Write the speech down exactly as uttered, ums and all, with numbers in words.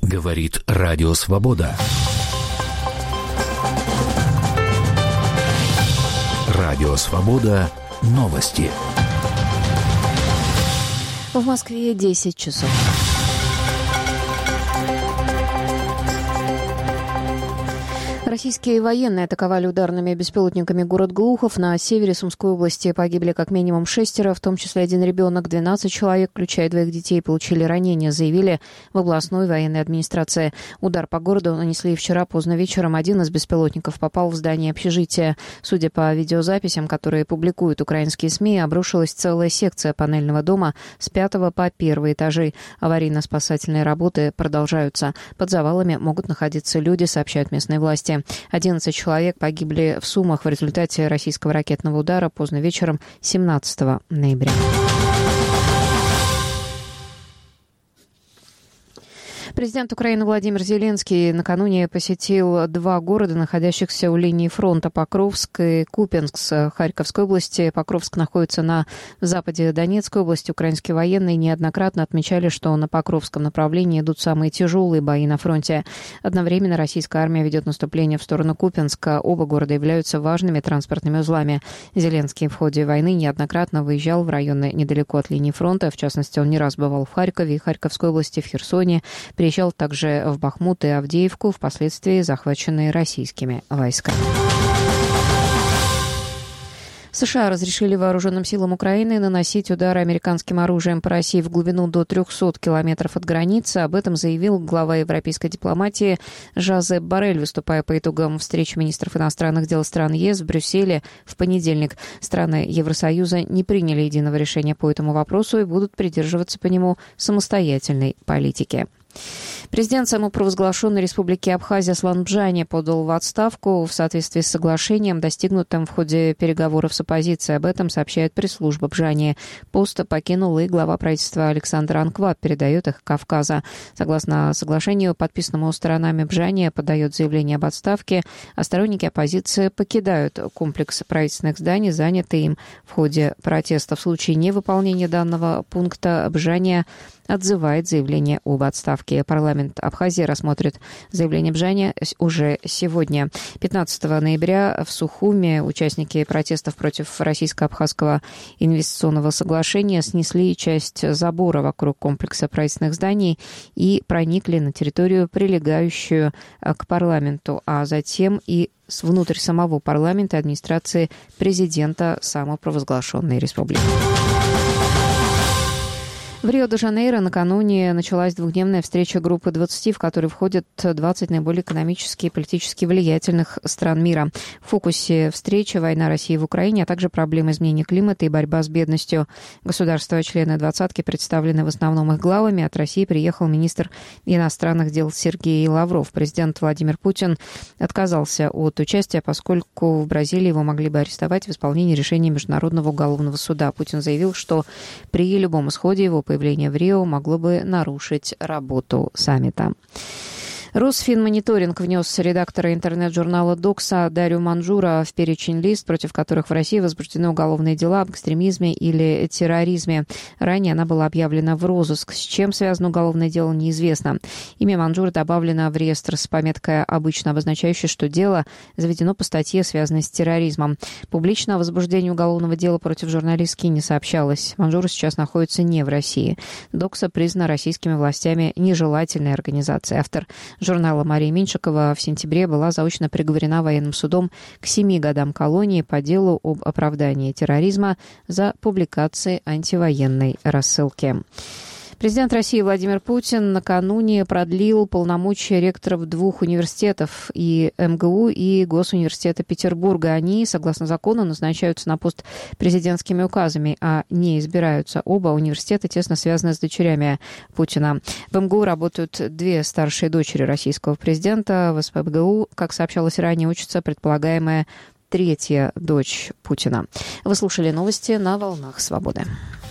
Говорит Радио Свобода. Радио Свобода. Новости. В Москве десять часов. Российские военные атаковали ударными беспилотниками город Глухов. На севере Сумской области погибли как минимум шестеро, в том числе один ребенок. двенадцать человек, включая двоих детей, получили ранения, заявили в областной военной администрации. Удар по городу нанесли вчера поздно вечером. Один из беспилотников попал в здание общежития. Судя по видеозаписям, которые публикуют украинские СМИ, обрушилась целая секция панельного дома с пятого по первый этажи. Аварийно-спасательные работы продолжаются. Под завалами могут находиться люди, сообщают местные власти. одиннадцать человек погибли в Сумах в результате российского ракетного удара поздно вечером семнадцатого ноября. Президент Украины Владимир Зеленский накануне посетил два города, находящихся у линии фронта: Покровск и Купянск Харьковской области. Покровск находится на западе Донецкой области. Украинские военные неоднократно отмечали, что на Покровском направлении идут самые тяжелые бои на фронте. Одновременно российская армия ведет наступление в сторону Купянска. Оба города являются важными транспортными узлами. Зеленский в ходе войны неоднократно выезжал в районы недалеко от линии фронта. В частности, он не раз бывал в Харькове и Харьковской области, в Херсоне. Приезжал также в Бахмут и Авдеевку, впоследствии захваченные российскими войсками. США разрешили вооруженным силам Украины наносить удары американским оружием по России в глубину до трехсот километров от границы. Об этом заявил глава европейской дипломатии Жозеп Боррель, выступая по итогам встречи министров иностранных дел стран ЕС в Брюсселе в понедельник. Страны Евросоюза не приняли единого решения по этому вопросу и будут придерживаться по нему самостоятельной политики. Президент самопровозглашенной республики Абхазия Аслан Бжани подал в отставку в соответствии с соглашением, достигнутым в ходе переговоров с оппозицией. Об этом сообщает пресс-служба Бжани. Пост покинул и глава правительства Александр Анкват, передает их Кавказа. Согласно соглашению, подписанному сторонами, Бжани подает заявление об отставке, а сторонники оппозиции покидают комплекс правительственных зданий, занятый им в ходе протеста. В случае невыполнения данного пункта Бжани отзывает заявление об отставке. Парламент Абхазии рассмотрит заявление Бжани уже сегодня. пятнадцатого ноября в Сухуме участники протестов против российско-абхазского инвестиционного соглашения снесли часть забора вокруг комплекса правительственных зданий и проникли на территорию, прилегающую к парламенту, а затем и внутрь самого парламента и администрации президента самопровозглашенной республики. В Рио-де-Жанейро накануне началась двухдневная встреча группы двадцати, в которой входят двадцать наиболее экономически и политически влиятельных стран мира. В фокусе встречи война России в Украине, а также проблемы изменения климата и борьба с бедностью. Государства-члены двадцатки представлены в основном их главами. От России приехал министр иностранных дел Сергей Лавров. Президент Владимир Путин отказался от участия, поскольку в Бразилии его могли бы арестовать в исполнении решения Международного уголовного суда. Путин заявил, что при любом исходе его появление в Рио могло бы нарушить работу саммита. Росфинмониторинг внес редактора интернет-журнала «Докса» Дарью Манжура в перечень лиц, против которых в России возбуждены уголовные дела об экстремизме или терроризме. Ранее она была объявлена в розыск. С чем связано уголовное дело, неизвестно. Имя Манжура добавлено в реестр с пометкой «Обычно», обозначающей, что дело заведено по статье, связанной с терроризмом. Публично о возбуждении уголовного дела против журналистки не сообщалось. Манжура сейчас находится не в России. «Докса» признана российскими властями нежелательной организацией. Автор журнала Мария Меньшикова в сентябре была заочно приговорена военным судом к семи годам колонии по делу об оправдании терроризма за публикации антивоенной рассылки. Президент России Владимир Путин накануне продлил полномочия ректоров двух университетов, и эм гэ у, и Госуниверситета Петербурга. Они, согласно закону, назначаются на пост президентскими указами, а не избираются. Оба университета тесно связаны с дочерями Путина. В эм гэ у работают две старшие дочери российского президента. В эс пэ бэ гэ у, как сообщалось ранее, учится предполагаемая третья дочь Путина. Вы слушали новости на «Волнах Свободы».